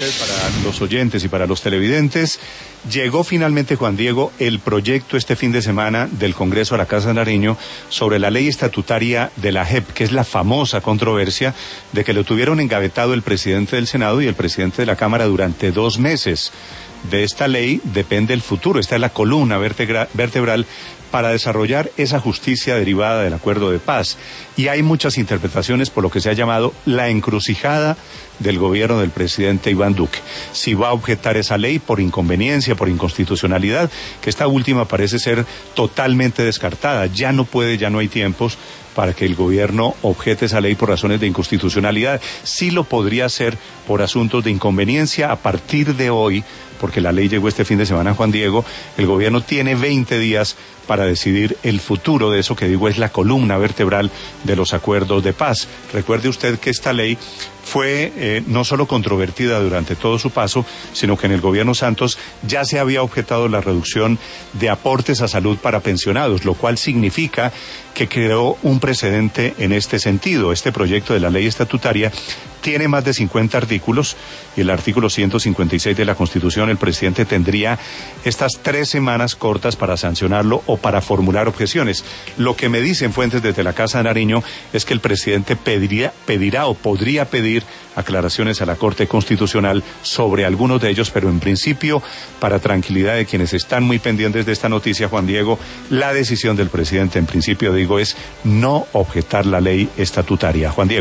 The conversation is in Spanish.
Para los oyentes y para los televidentes, llegó finalmente, Juan Diego, el proyecto este fin de semana del Congreso a la Casa de Nariño sobre la ley estatutaria de la JEP, que es la famosa controversia de que lo tuvieron engavetado el presidente del Senado y el presidente de la Cámara durante 2 meses. De esta ley depende el futuro, esta es la columna vertebral para desarrollar esa justicia derivada del acuerdo de paz. Y hay muchas interpretaciones por lo que se ha llamado la encrucijada del gobierno del presidente Iván Duque. Si va a objetar esa ley por inconveniencia, por inconstitucionalidad, que esta última parece ser totalmente descartada. Ya no hay tiempos para que el gobierno objete esa ley por razones de inconstitucionalidad. Sí lo podría hacer por asuntos de inconveniencia a partir de hoy, porque la ley llegó este fin de semana, Juan Diego. El gobierno tiene 20 días para decidir el futuro de eso que digo es la columna vertebral de los acuerdos de paz. Recuerde usted que esta ley fue no solo controvertida durante todo su paso, sino que en el gobierno Santos ya se había objetado la reducción de aportes a salud para pensionados, lo cual significa que creó un precedente en este sentido. Este proyecto de la ley estatutaria tiene más de 50 artículos y el artículo 156 de la Constitución, el presidente tendría estas 3 semanas cortas para sancionarlo o para formular objeciones. Lo que me dicen fuentes desde la Casa de Nariño es que el presidente pedirá o podría pedir aclaraciones a la Corte Constitucional sobre algunos de ellos, pero en principio, para tranquilidad de quienes están muy pendientes de esta noticia, Juan Diego, la decisión del presidente, en principio digo, es no objetar la ley estatutaria. Juan Diego.